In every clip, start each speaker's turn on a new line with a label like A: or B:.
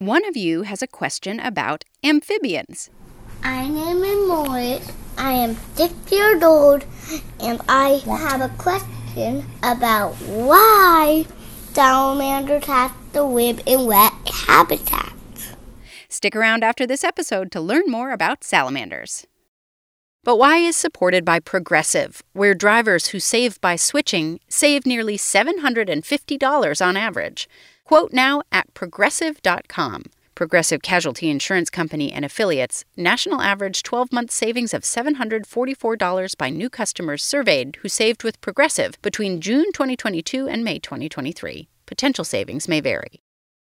A: One of you has a question about amphibians.
B: My name is Morris. I am 6 years old, and I have a question about why salamanders have to live in wet habitats.
A: Stick around after this episode to learn more about salamanders. But Why is supported by Progressive, where drivers who save by switching save nearly $750 on average. Quote now at Progressive.com. Progressive Casualty Insurance Company and Affiliates, national average 12-month savings of $744 by new customers surveyed who saved with Progressive between June 2022 and May 2023. Potential savings may vary.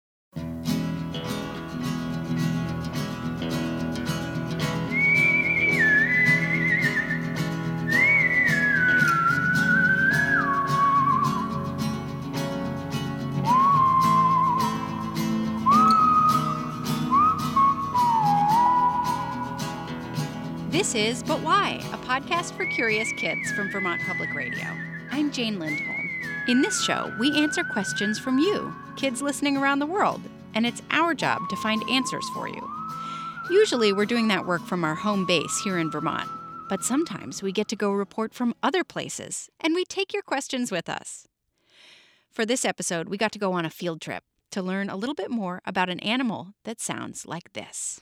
A: This is But Why, a podcast for curious kids from Vermont Public Radio. I'm Jane Lindholm. In this show, we answer questions from you, kids listening around the world, and it's our job to find answers for you. Usually, we're doing that work from our home base here in Vermont, but sometimes we get to go report from other places, and we take your questions with us. For this episode, we got to go on a field trip to learn a little bit more about an animal that sounds like this.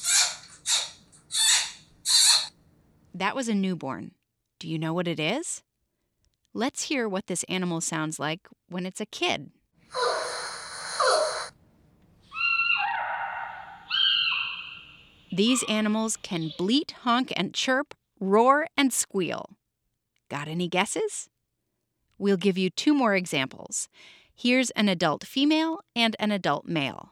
A: That was a newborn. Do you know what it is? Let's hear what this animal sounds like when it's a kid. These animals can bleat, honk, and chirp, roar, and squeal. Got any guesses? We'll give you 2 more examples. Here's an adult female and an adult male.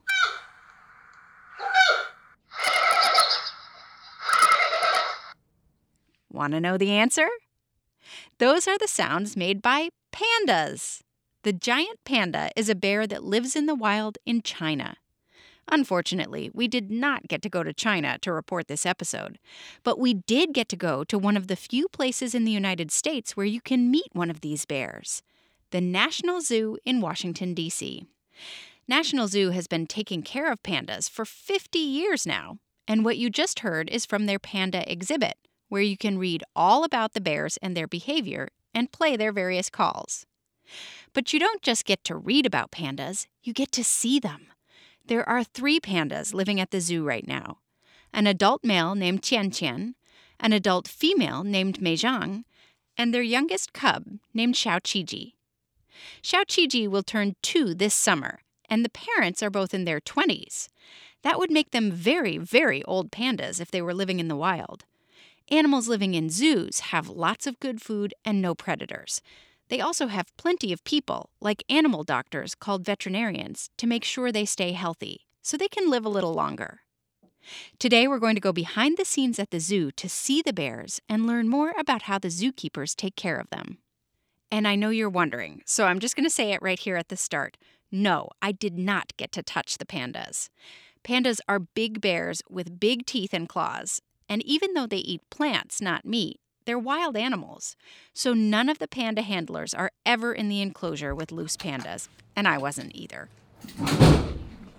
A: Want to know the answer? Those are the sounds made by pandas. The giant panda is a bear that lives in the wild in China. Unfortunately, we did not get to go to China to report this episode, but we did get to go to one of the few places in the United States where you can meet one of these bears, the National Zoo in Washington, D.C. National Zoo has been taking care of pandas for 50 years now, and what you just heard is from their panda exhibit, where you can read all about the bears and their behavior and play their various calls. But you don't just get to read about pandas, you get to see them. There are 3 pandas living at the zoo right now. An adult male named Qian Qian, an adult female named Mei Zhang, and their youngest cub named Xiao Qiji. Xiao Qiji will turn 2 this summer, and the parents are both in their 20s. That would make them very, very old pandas if they were living in the wild. Animals living in zoos have lots of good food and no predators. They also have plenty of people, like animal doctors called veterinarians, to make sure they stay healthy, so they can live a little longer. Today we're going to go behind the scenes at the zoo to see the bears and learn more about how the zookeepers take care of them. And I know you're wondering, so I'm just going to say it right here at the start. No, I did not get to touch the pandas. Pandas are big bears with big teeth and claws. And even though they eat plants, not meat, they're wild animals. So none of the panda handlers are ever in the enclosure with loose pandas. And I wasn't either.
C: Come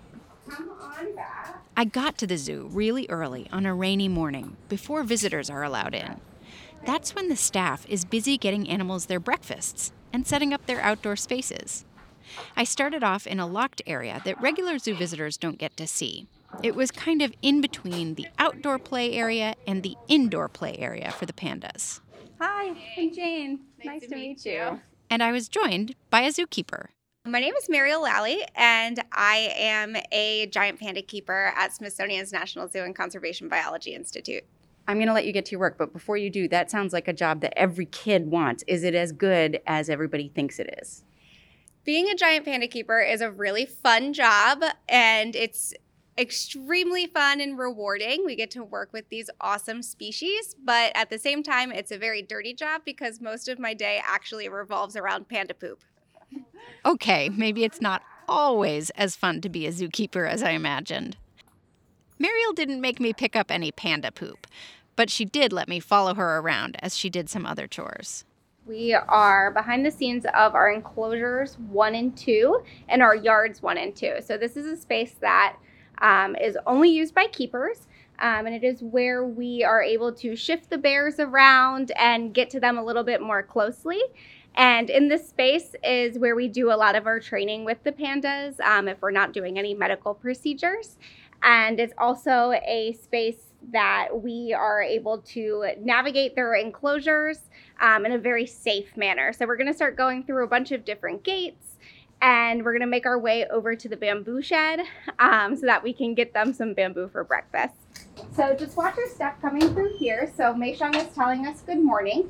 C: on back.
A: I got to the zoo really early on a rainy morning, before visitors are allowed in. That's when the staff is busy getting animals their breakfasts and setting up their outdoor spaces. I started off in a locked area that regular zoo visitors don't get to see. It was kind of in between the outdoor play area and the indoor play area for the pandas.
C: Hi, I'm Jane. Nice to meet you.
A: And I was joined by a zookeeper.
D: My name is Mariel Lally, and I am a giant panda keeper at Smithsonian's National Zoo and Conservation Biology Institute.
A: I'm going to let you get to your work, but before you do, that sounds like a job that every kid wants. Is it as good as everybody thinks it is?
D: Being a giant panda keeper is a really fun job, and it's extremely fun and rewarding. We get to work with these awesome species, but at the same time, it's a very dirty job because most of my day actually revolves around panda poop.
A: Okay, maybe it's not always as fun to be a zookeeper as I imagined. Mariel didn't make me pick up any panda poop, but she did let me follow her around as she did some other chores.
C: We are behind the scenes of our enclosures 1 and 2 and our yards 1 and 2. So this is a space that is only used by keepers. And it is where we are able to shift the bears around and get to them a little bit more closely. And in this space is where we do a lot of our training with the pandas if we're not doing any medical procedures. And it's also a space that we are able to navigate their enclosures in a very safe manner. So we're going to start going through a bunch of different gates, and we're going to make our way over to the bamboo shed so that we can get them some bamboo for breakfast. So just watch her step coming through here. So Mei Xiang is telling us good morning.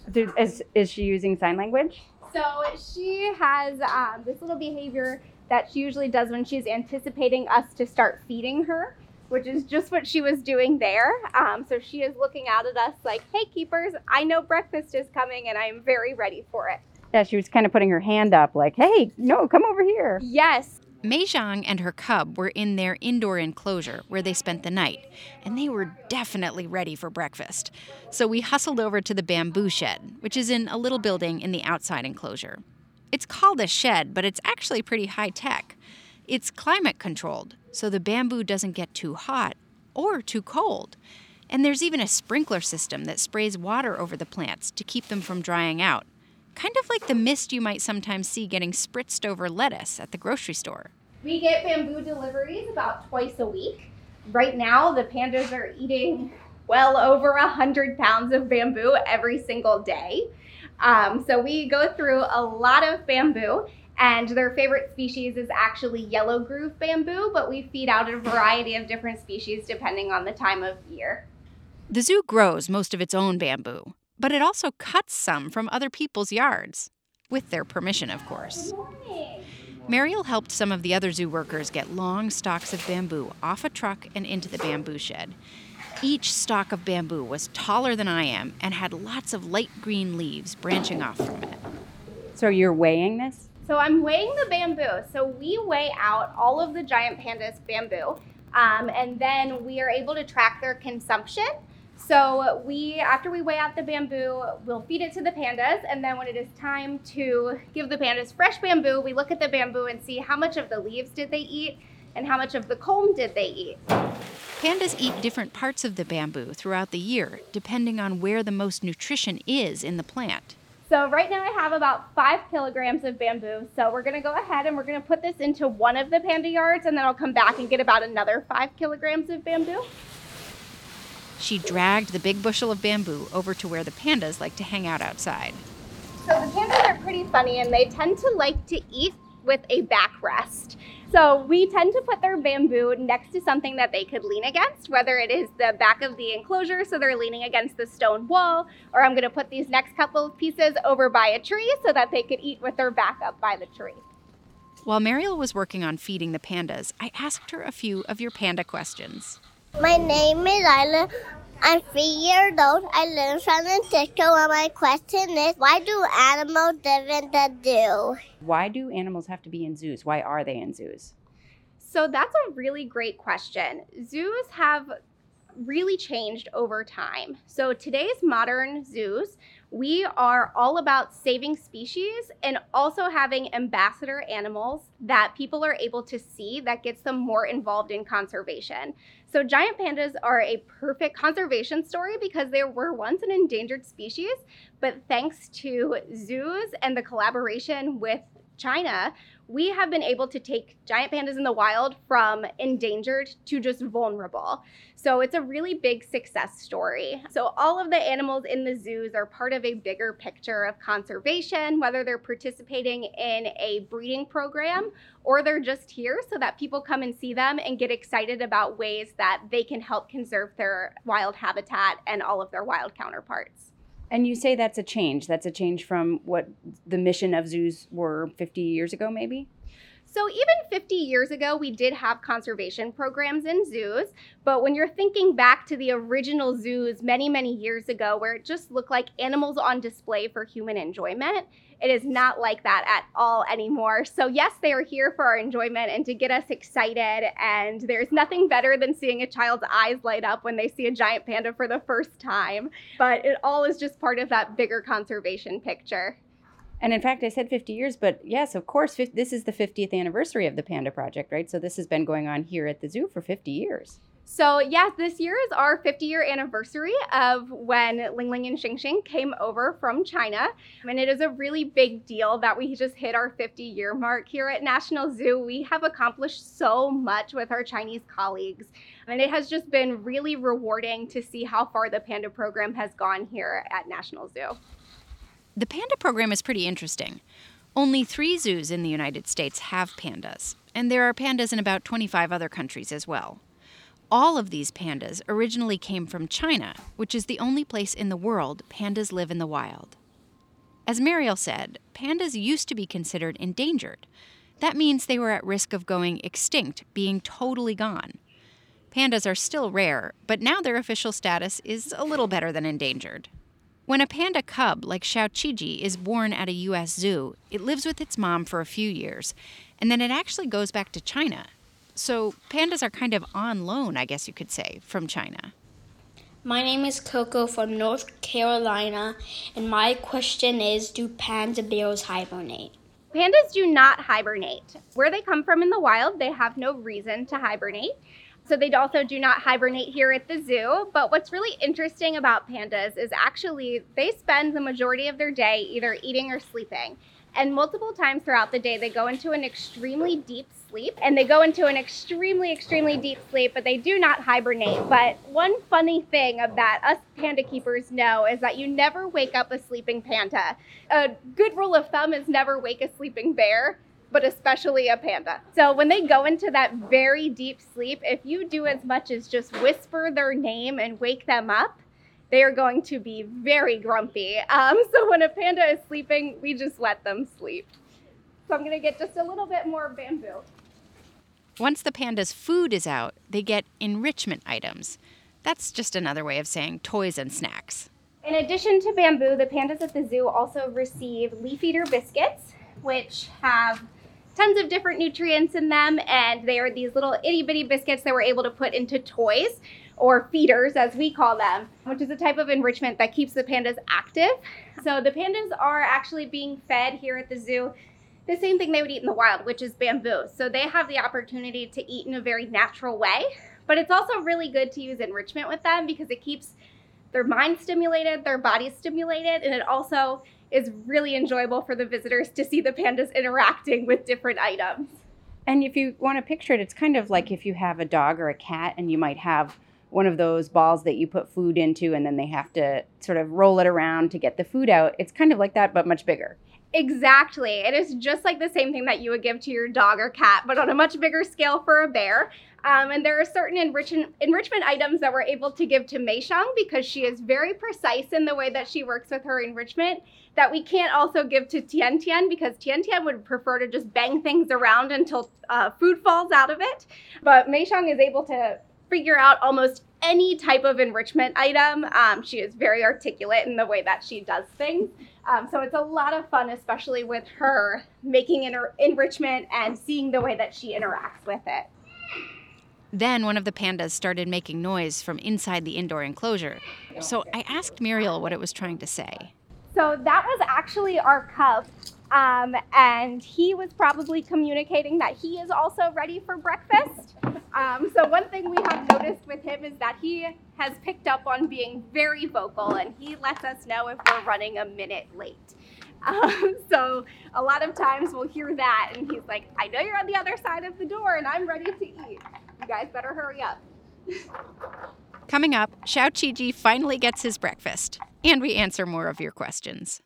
E: Is she using sign language?
C: So she has this little behavior that she usually does when she's anticipating us to start feeding her, which is just what she was doing there. So she is looking out at us like, hey, keepers, I know breakfast is coming and I'm very ready for it.
E: Yeah, she was kind of putting her hand up like, hey, no, come over here.
C: Yes.
A: Mei Xiang and her cub were in their indoor enclosure where they spent the night, and they were definitely ready for breakfast. So we hustled over to the bamboo shed, which is in a little building in the outside enclosure. It's called a shed, but it's actually pretty high-tech. It's climate-controlled, so the bamboo doesn't get too hot or too cold. And there's even a sprinkler system that sprays water over the plants to keep them from drying out. Kind of like the mist you might sometimes see getting spritzed over lettuce at the grocery store.
C: We get bamboo deliveries about twice a week. Right now, the pandas are eating well over 100 pounds of bamboo every single day. So we go through a lot of bamboo, and their favorite species is actually yellow groove bamboo, but we feed out a variety of different species depending on the time of year.
A: The zoo grows most of its own bamboo, but it also cuts some from other people's yards, with their permission, of course.
C: Good morning.
A: Mariel helped some of the other zoo workers get long stalks of bamboo off a truck and into the bamboo shed. Each stalk of bamboo was taller than I am and had lots of light green leaves branching off from it.
E: So you're weighing this?
C: So I'm weighing the bamboo. So we weigh out all of the giant pandas' bamboo, and then we are able to track their consumption. So after we weigh out the bamboo, we'll feed it to the pandas, and then when it is time to give the pandas fresh bamboo, we look at the bamboo and see how much of the leaves did they eat and how much of the culm did they eat.
A: Pandas eat different parts of the bamboo throughout the year, depending on where the most nutrition is in the plant.
C: So right now I have about 5 kilograms of bamboo. So we're gonna go ahead and we're gonna put this into one of the panda yards, and then I'll come back and get about another 5 kilograms of bamboo.
A: She dragged the big bushel of bamboo over to where the pandas like to hang out outside.
C: So the pandas are pretty funny, and they tend to like to eat with a backrest. So we tend to put their bamboo next to something that they could lean against, whether it is the back of the enclosure, so they're leaning against the stone wall, or I'm gonna put these next couple of pieces over by a tree so that they could eat with their back up by the tree.
A: While Mariel was working on feeding the pandas, I asked her a few of your panda questions.
B: My name is Isla. I'm 3 years old. I live in San Francisco, and my question is, why do animals live in the zoo?
E: Why do animals have to be in zoos? Why are they in zoos?
C: So that's a really great question. Zoos have really changed over time. So today's modern zoos, we are all about saving species and also having ambassador animals that people are able to see that gets them more involved in conservation. So giant pandas are a perfect conservation story because they were once an endangered species, but thanks to zoos and the collaboration with China, we have been able to take giant pandas in the wild from endangered to just vulnerable. So it's a really big success story. So all of the animals in the zoos are part of a bigger picture of conservation, whether they're participating in a breeding program or they're just here so that people come and see them and get excited about ways that they can help conserve their wild habitat and all of their wild counterparts.
E: And you say that's a change. That's a change from what the mission of zoos were 50 years ago, maybe?
C: So even 50 years ago, we did have conservation programs in zoos, but when you're thinking back to the original zoos many, many years ago, where it just looked like animals on display for human enjoyment, it is not like that at all anymore. So yes, they are here for our enjoyment and to get us excited, and there's nothing better than seeing a child's eyes light up when they see a giant panda for the first time, but it all is just part of that bigger conservation picture.
E: And in fact, I said 50 years, but yes, of course, this is the 50th anniversary of the Panda Project, right? So this has been going on here at the zoo for 50 years.
C: So yes, this year is our 50-year anniversary of when Ling Ling and Xing Xing came over from China. And it is a really big deal that we just hit our 50-year mark here at National Zoo. We have accomplished so much with our Chinese colleagues. And it has just been really rewarding to see how far the Panda program has gone here at National Zoo.
A: The Panda program is pretty interesting. Only 3 zoos in the United States have pandas, and there are pandas in about 25 other countries as well. All of these pandas originally came from China, which is the only place in the world pandas live in the wild. As Mariel said, pandas used to be considered endangered. That means they were at risk of going extinct, being totally gone. Pandas are still rare, but now their official status is a little better than endangered. When a panda cub like Xiaoqiji is born at a U.S. zoo, it lives with its mom for a few years, and then it actually goes back to China. So pandas are kind of on loan, I guess you could say, from China.
B: My name is Coco from North Carolina, and my question is, do panda bears hibernate?
C: Pandas do not hibernate. Where they come from in the wild, they have no reason to hibernate. So they also do not hibernate here at the zoo. But what's really interesting about pandas is actually they spend the majority of their day either eating or sleeping. And multiple times throughout the day, they go into an extremely deep sleep. And they go into an extremely, extremely deep sleep, but they do not hibernate. But one funny thing that us panda keepers know is that you never wake up a sleeping panda. A good rule of thumb is never wake a sleeping bear, but especially a panda. So when they go into that very deep sleep, if you do as much as just whisper their name and wake them up, they are going to be very grumpy. So when a panda is sleeping, we just let them sleep. So I'm gonna get just a little bit more bamboo.
A: Once the panda's food is out, they get enrichment items. That's just another way of saying toys and snacks.
C: In addition to bamboo, the pandas at the zoo also receive leaf eater biscuits, which have tons of different nutrients in them, and they are these little itty bitty biscuits that we're able to put into toys, or feeders as we call them, which is a type of enrichment that keeps the pandas active. So the pandas are actually being fed here at the zoo the same thing they would eat in the wild, which is bamboo. So they have the opportunity to eat in a very natural way, but it's also really good to use enrichment with them because it keeps their mind stimulated, their body stimulated, and it also is really enjoyable for the visitors to see the pandas interacting with different items.
E: And if you want to picture it, it's kind of like if you have a dog or a cat and you might have one of those balls that you put food into and then they have to sort of roll it around to get the food out. It's kind of like that, but much bigger.
C: Exactly. It is just like the same thing that you would give to your dog or cat, but on a much bigger scale for a bear. And there are certain enrichment items that we're able to give to Mei Xiang because she is very precise in the way that she works with her enrichment that we can't also give to Tian Tian because Tian Tian would prefer to just bang things around until food falls out of it. But Mei Xiang is able to figure out almost any type of enrichment item. She is very articulate in the way that she does things. So it's a lot of fun, especially with her making enrichment and seeing the way that she interacts with it.
A: Then one of the pandas started making noise from inside the indoor enclosure. So I asked Muriel what it was trying to say.
C: So that was actually our cub. And he was probably communicating that he is also ready for breakfast. So one thing we have noticed with him is that he has picked up on being very vocal and he lets us know if we're running a minute late. So a lot of times we'll hear that and he's like, I know you're on the other side of the door and I'm ready to eat. You guys better hurry up.
A: Coming up, Xiaoqiji finally gets his breakfast, and we answer more of your questions.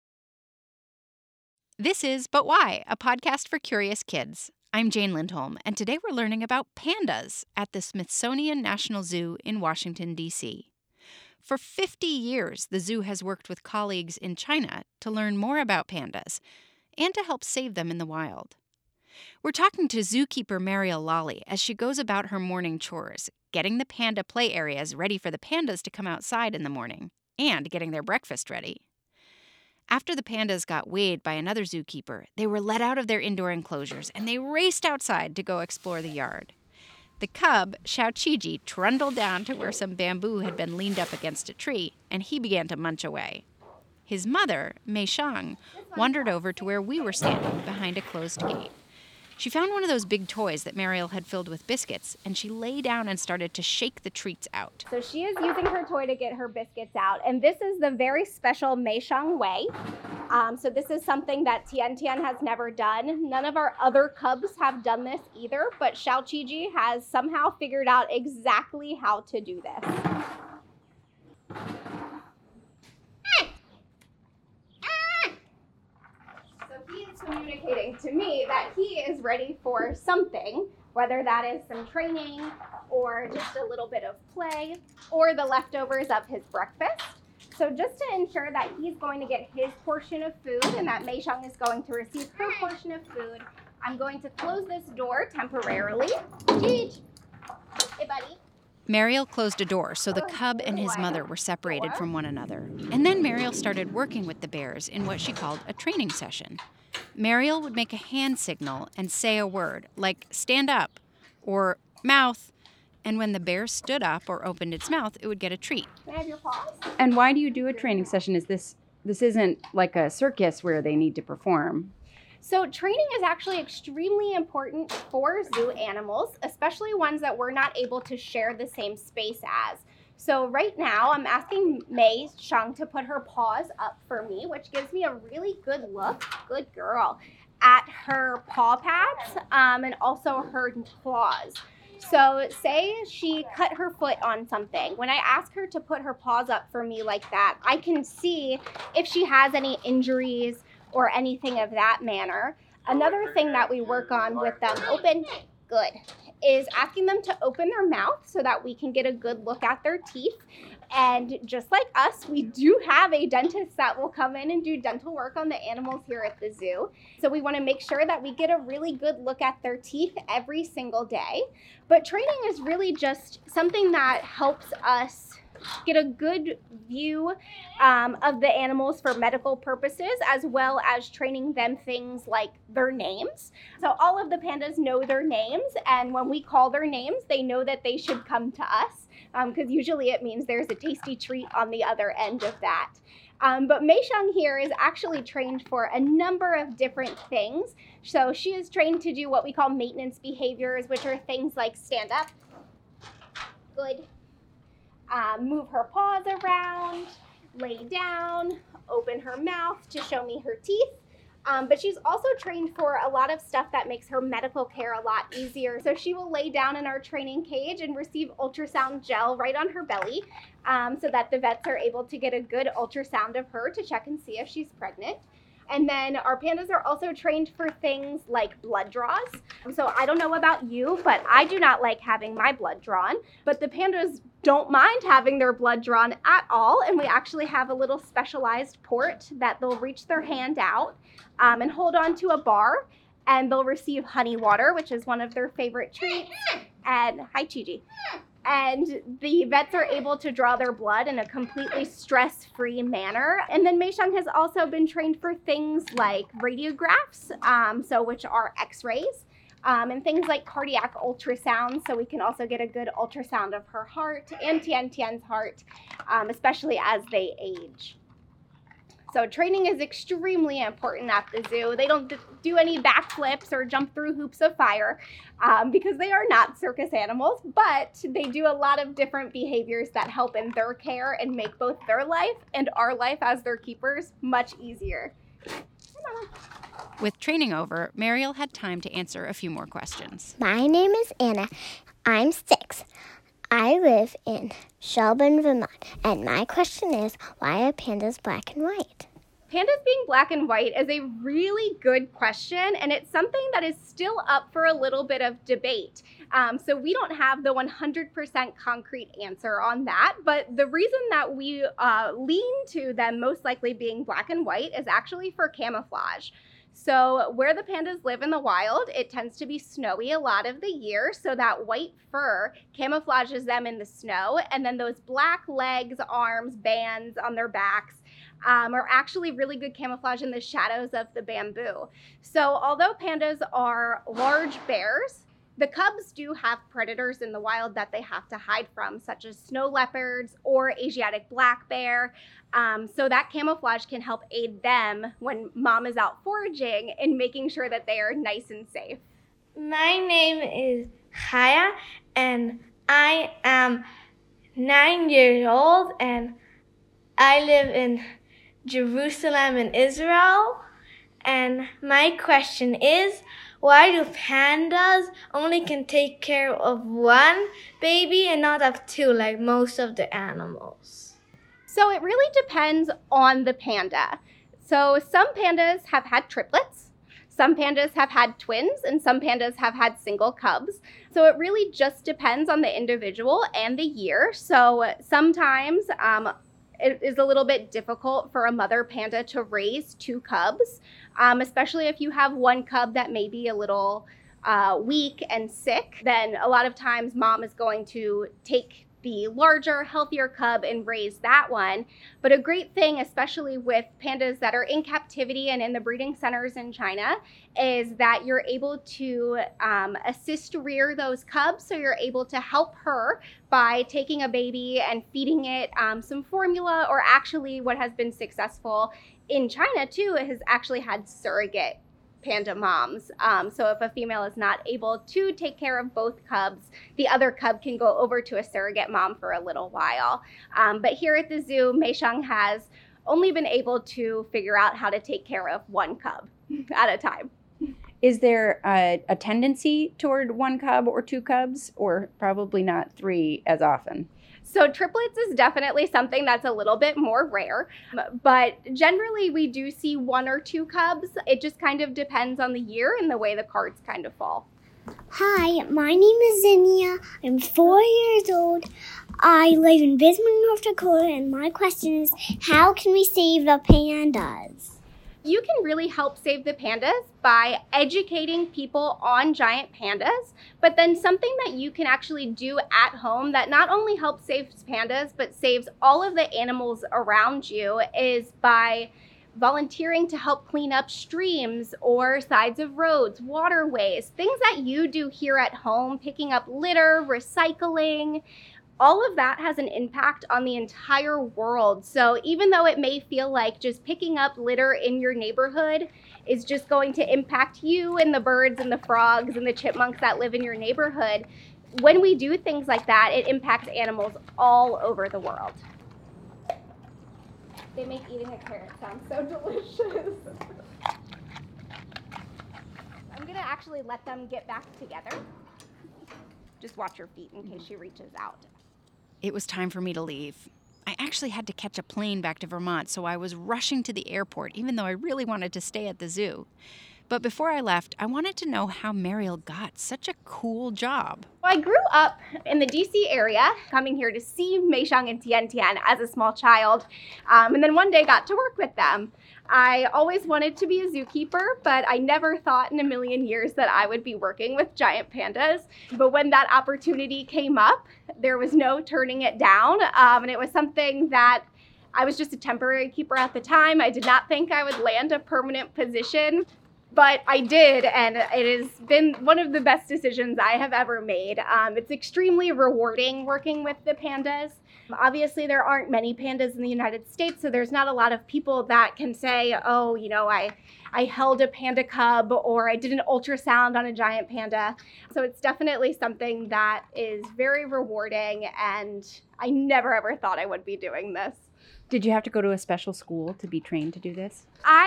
A: This is But Why, a podcast for curious kids. I'm Jane Lindholm, and today we're learning about pandas at the Smithsonian National Zoo in Washington, D.C. For 50 years, the zoo has worked with colleagues in China to learn more about pandas and to help save them in the wild. We're talking to zookeeper Mariel Lally as she goes about her morning chores, getting the panda play areas ready for the pandas to come outside in the morning, and getting their breakfast ready. After the pandas got weighed by another zookeeper, they were let out of their indoor enclosures and they raced outside to go explore the yard. The cub, Xiaoqiji, trundled down to where some bamboo had been leaned up against a tree, and he began to munch away. His mother, Mei Shang, wandered over to where we were standing behind a closed gate. She found one of those big toys that Mariel had filled with biscuits, and she lay down and started to shake the treats out.
C: So she is using her toy to get her biscuits out, and this is the very special Mei Shang way. So this is something that Tian Tian has never done. None of our other cubs have done this either, but Xiao Qiji has somehow figured out exactly how to do this. He is communicating to me that he is ready for something, whether that is some training or just a little bit of play or the leftovers of his breakfast. So just to ensure that he's going to get his portion of food and that Mei Shang is going to receive her portion of food, I'm going to close this door temporarily. Gigi. Hey, buddy.
A: Mariel closed a door so the cub and his mother were separated from one another. And then Mariel started working with the bears in what she called a training session. Mariel would make a hand signal and say a word, like stand up or mouth, and when the bear stood up or opened its mouth, it would get a treat.
C: Can I have your paws?
E: And why do you do a training session? Is this isn't like a circus where they need to perform?
C: So training is actually extremely important for zoo animals, especially ones that we're not able to share the same space as. So right now I'm asking Mei Shang to put her paws up for me, which gives me a really good look, good girl, at her paw pads and also her claws. So say she cut her foot on something. When I ask her to put her paws up for me like that, I can see if she has any injuries or anything of that manner. Another thing that we work on with them, is asking them to open their mouth so that we can get a good look at their teeth. And just like us, we do have a dentist that will come in and do dental work on the animals here at the zoo. So we want to make sure that we get a really good look at their teeth every single day. But training is really just something that helps us get a good view of the animals for medical purposes, as well as training them things like their names. So all of the pandas know their names, and when we call their names, they know that they should come to us, because usually it means there's a tasty treat on the other end of that. But Mei Shang here is actually trained for a number of different things. So she is trained to do what we call maintenance behaviors, which are things like stand up, move her paws around, lay down, open her mouth to show me her teeth. But she's also trained for a lot of stuff that makes her medical care a lot easier. So she will lay down in our training cage and receive ultrasound gel right on her belly so that the vets are able to get a good ultrasound of her to check and see if she's pregnant. And then our pandas are also trained for things like blood draws. So I don't know about you, but I do not like having my blood drawn. But the pandas don't mind having their blood drawn at all. And we actually have a little specialized port that they'll reach their hand out and hold on to a bar. And they'll receive honey water, which is one of their favorite treats. And hi, Chi-Chi. And the vets are able to draw their blood in a completely stress-free manner. And then Mei Shang has also been trained for things like radiographs, which are x-rays, and things like cardiac ultrasounds, so we can also get a good ultrasound of her heart and Tian Tian's heart, especially as they age. So training is extremely important at the zoo. They don't do any backflips or jump through hoops of fire because they are not circus animals, but they do a lot of different behaviors that help in their care and make both their life and our life as their keepers much easier.
A: With training over, Mariel had time to answer a few more questions.
B: My name is Anna. I'm 6. I live in Shelburne, Vermont, and my question is, why are pandas black and white?
C: Pandas being black and white is a really good question, and it's something that is still up for a little bit of debate. So we don't have the 100% concrete answer on that, but the reason that we lean to them most likely being black and white is actually for camouflage. So where the pandas live in the wild, it tends to be snowy a lot of the year, so that white fur camouflages them in the snow, and then those black legs, arms, bands on their backs are actually really good camouflage in the shadows of the bamboo. So although pandas are large bears, The cubs do have predators in the wild that they have to hide from, such as snow leopards or Asiatic black bear. So that camouflage can help aid them when mom is out foraging in making sure that they are nice and safe.
F: My name is Haya, and I am 9 years old, and I live in Jerusalem in Israel. And my question is, why do pandas only can take care of one baby and not of two like most of the animals?
C: So it really depends on the panda. So some pandas have had triplets, some pandas have had twins, and some pandas have had single cubs. So it really just depends on the individual and the year. So sometimes it is a little bit difficult for a mother panda to raise two cubs, especially if you have one cub that may be a little weak and sick. Then a lot of times mom is going to take the larger, healthier cub and raise that one. But a great thing, especially with pandas that are in captivity and in the breeding centers in China, is that you're able to assist rear those cubs. So you're able to help her by taking a baby and feeding it some formula, or actually what has been successful in China too, it has actually had surrogate panda moms. So if a female is not able to take care of both cubs, the other cub can go over to a surrogate mom for a little while. But here at the zoo, Meisheng has only been able to figure out how to take care of one cub at a time.
E: Is there a tendency toward one cub or two cubs, or probably not three as often?
C: So triplets is definitely something that's a little bit more rare, but generally we do see one or two cubs. It just kind of depends on the year and the way the cards kind of fall.
B: Hi, my name is Zinnia. I'm 4 years old. I live in Bismarck, North Dakota, and my question is, how can we save the pandas?
C: You can really help save the pandas by educating people on giant pandas, but then something that you can actually do at home that not only helps save pandas, but saves all of the animals around you is by volunteering to help clean up streams or sides of roads, waterways, things that you do here at home, picking up litter, recycling. All of that has an impact on the entire world. So even though it may feel like just picking up litter in your neighborhood is just going to impact you and the birds and the frogs and the chipmunks that live in your neighborhood, when we do things like that, it impacts animals all over the world. They make eating a carrot sound so delicious. I'm gonna actually let them get back together. Just watch her feet in case she reaches out.
A: It was time for me to leave. I actually had to catch a plane back to Vermont, so I was rushing to the airport, even though I really wanted to stay at the zoo. But before I left, I wanted to know how Mariel got such a cool job.
C: I grew up in the DC area, coming here to see Meisheng and Tian Tian as a small child, and then one day got to work with them. I always wanted to be a zookeeper, but I never thought in a million years that I would be working with giant pandas. But when that opportunity came up, there was no turning it down, and it was something that I was just a temporary keeper at the time. I did not think I would land a permanent position. But I did, and it has been one of the best decisions I have ever made. It's extremely rewarding working with the pandas. Obviously, there aren't many pandas in the United States, so there's not a lot of people that can say, oh, you know, I held a panda cub, or I did an ultrasound on a giant panda. So it's definitely something that is very rewarding, and I never ever thought I would be doing this.
E: Did you have to go to a special school to be trained to do this?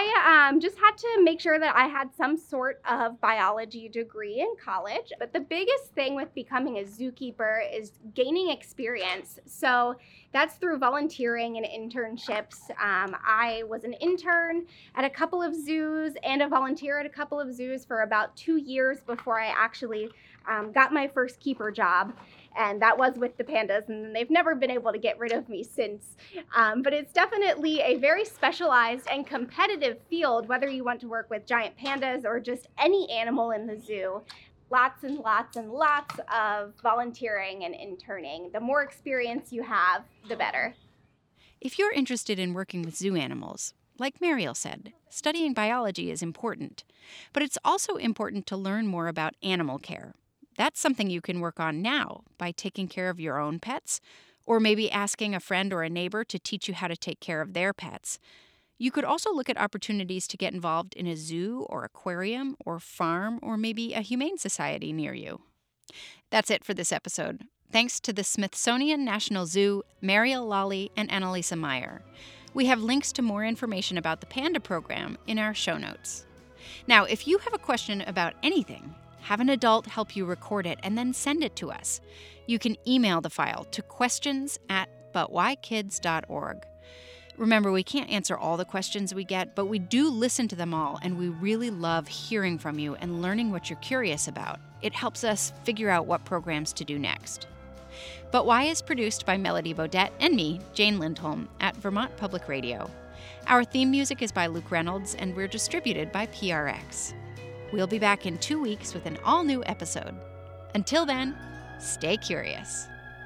C: I just had to make sure that I had some sort of biology degree in college. But the biggest thing with becoming a zookeeper is gaining experience. So that's through volunteering and internships. I was an intern at a couple of zoos and a volunteer at a couple of zoos for about 2 years before I actually got my first keeper job. And that was with the pandas, and they've never been able to get rid of me since. But it's definitely a very specialized and competitive field, whether you want to work with giant pandas or just any animal in the zoo. Lots and lots and lots of volunteering and interning. The more experience you have, the better.
A: If you're interested in working with zoo animals, like Mariel said, studying biology is important. But it's also important to learn more about animal care. that's something you can work on now by taking care of your own pets, or maybe asking a friend or a neighbor to teach you how to take care of their pets. You could also look at opportunities to get involved in a zoo or aquarium or farm or maybe a humane society near you. That's it for this episode. Thanks to the Smithsonian National Zoo, Mariel Lally, and Annalisa Meyer. We have links to more information about the Panda program in our show notes. Now, if you have a question about anything, have an adult help you record it and then send it to us. You can email the file to questions@butwhykids.org. Remember, we can't answer all the questions we get, but we do listen to them all, and we really love hearing from you and learning what you're curious about. It helps us figure out what programs to do next. But Why is produced by Melody Bodette and me, Jane Lindholm, at Vermont Public Radio. Our theme music is by Luke Reynolds, and we're distributed by PRX. We'll be back in 2 weeks with an all-new episode. Until then, stay curious.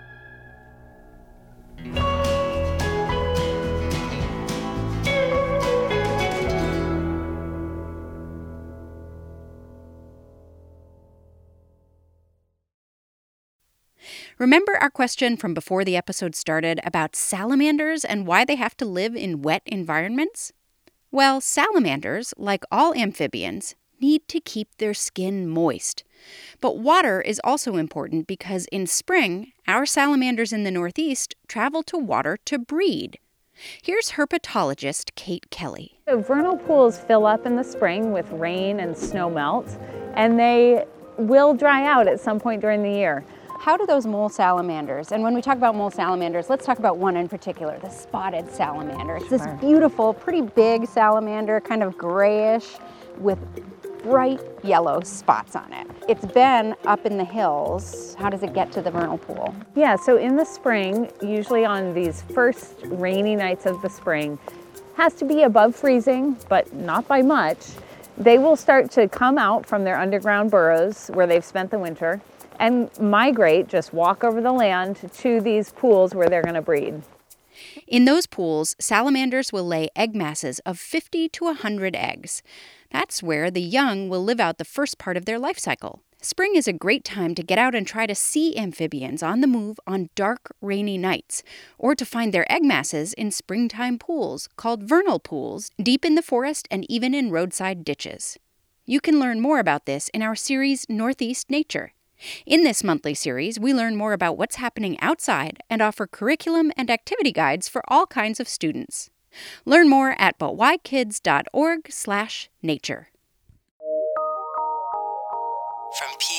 A: Remember our question from before the episode started about salamanders and why they have to live in wet environments? Well, salamanders, like all amphibians, need to keep their skin moist. But water is also important because in spring, our salamanders in the Northeast travel to water to breed. Here's herpetologist Kate Kelly.
G: So vernal pools fill up in the spring with rain and snow melt, and they will dry out at some point during the year.
E: How do those mole salamanders, and when we talk about mole salamanders, let's talk about one in particular, the spotted salamander. It's this beautiful, pretty big salamander, kind of grayish with bright yellow spots on it. It's been up in the hills. How does it get to the vernal pool?
G: Yeah, so in the spring, usually on these first rainy nights of the spring, has to be above freezing, but not by much. They will start to come out from their underground burrows where they've spent the winter and migrate, just walk over the land to these pools where they're going to breed.
A: In those pools, salamanders will lay egg masses of 50 to 100 eggs. That's where the young will live out the first part of their life cycle. Spring is a great time to get out and try to see amphibians on the move on dark, rainy nights, or to find their egg masses in springtime pools called vernal pools, deep in the forest and even in roadside ditches. You can learn more about this in our series Northeast Nature. In this monthly series, we learn more about what's happening outside and offer curriculum and activity guides for all kinds of students. Learn more at butwhykids.org/nature.
H: From